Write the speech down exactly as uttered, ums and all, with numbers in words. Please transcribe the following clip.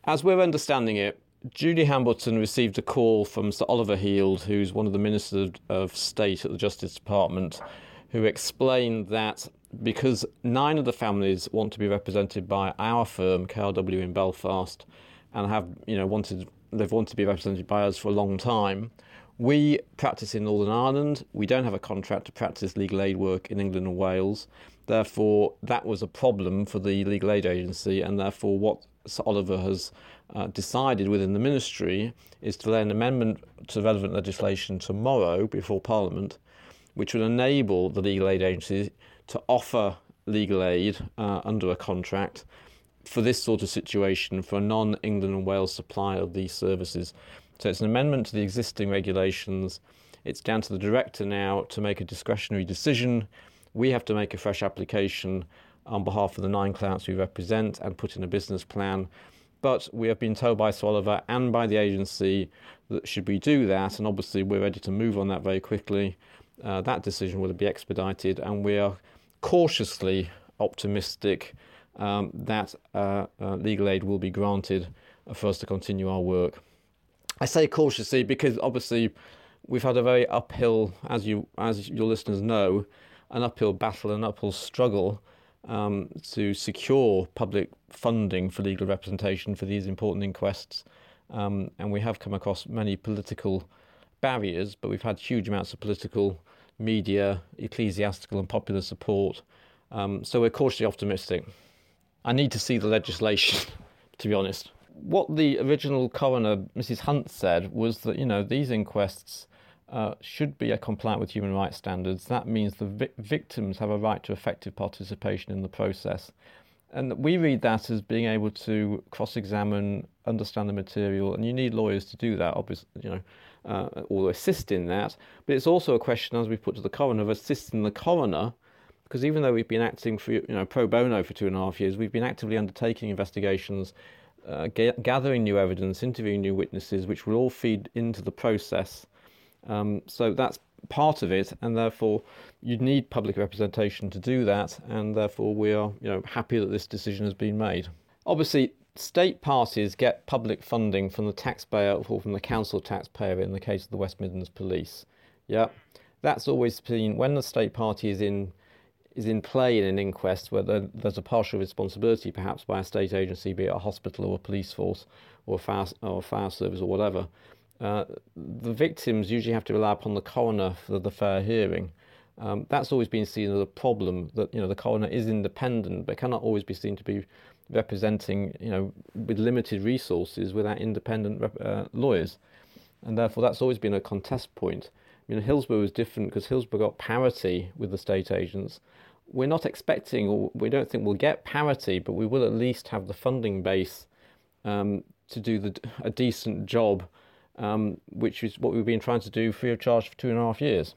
As we're understanding it, Julie Hambleton received a call from Sir Oliver Heald, who's one of the Ministers of State at the Justice Department, who explained that because nine of the families want to be represented by our firm, K R W in Belfast, and have, you know, wanted they've wanted to be represented by us for a long time. We practice in Northern Ireland. We don't have a contract to practice legal aid work in England and Wales. Therefore, that was a problem for the Legal Aid Agency, and therefore what Sir Oliver has uh, decided within the ministry is to lay an amendment to relevant legislation tomorrow before Parliament, which would enable the Legal Aid Agency to offer legal aid uh, under a contract for this sort of situation for a non-England and Wales supplier of these services. So it's an amendment to the existing regulations. It's down to the director now to make a discretionary decision. We have to make a fresh application on behalf of the nine clients we represent and put in a business plan. But we have been told by Sir Oliver and by the agency that should we do that, and obviously we're ready to move on that very quickly, uh, that decision will be expedited, and we are cautiously optimistic um, that uh, uh, legal aid will be granted for us to continue our work. I say cautiously because obviously we've had a very uphill, as you as your listeners know, an uphill battle, an uphill struggle um, to secure public funding for legal representation for these important inquests. Um, and we have come across many political barriers, but we've had huge amounts of political, media, ecclesiastical and popular support. Um, so we're cautiously optimistic. I need to see the legislation, to be honest. What the original coroner, Missus Hunt, said was that, you know, these inquests uh, should be compliant with human rights standards. That means the vi- victims have a right to effective participation in the process. And we read that as being able to cross-examine, understand the material, and you need lawyers to do that, obviously, you know, uh, or assist in that. But it's also a question, as we put to the coroner, of assisting the coroner, because even though we've been acting for, you know, pro bono for two and a half years, we've been actively undertaking investigations, uh, ga- gathering new evidence, interviewing new witnesses, which will all feed into the process. Um, so that's part of it, and therefore you need public representation to do that, and therefore we are, you know, happy that this decision has been made. Obviously, state parties get public funding from the taxpayer or from the council taxpayer in the case of the West Midlands Police. Yeah, that's always been when the state party is in is in play in an inquest where there, there's a partial responsibility perhaps by a state agency, be it a hospital or a police force or a fire, or a fire service or whatever. Uh, the victims usually have to rely upon the coroner for the fair hearing. Um, that's always been seen as a problem, that, you know, the coroner is independent but cannot always be seen to be representing, you know, with limited resources without independent uh, lawyers. And therefore that's always been a contest point. I mean, Hillsborough is different because Hillsborough got parity with the state agents. We're not expecting, or we don't think we'll get parity, but we will at least have the funding base um, to do the, a decent job, um, which is what we've been trying to do free of charge for two and a half years.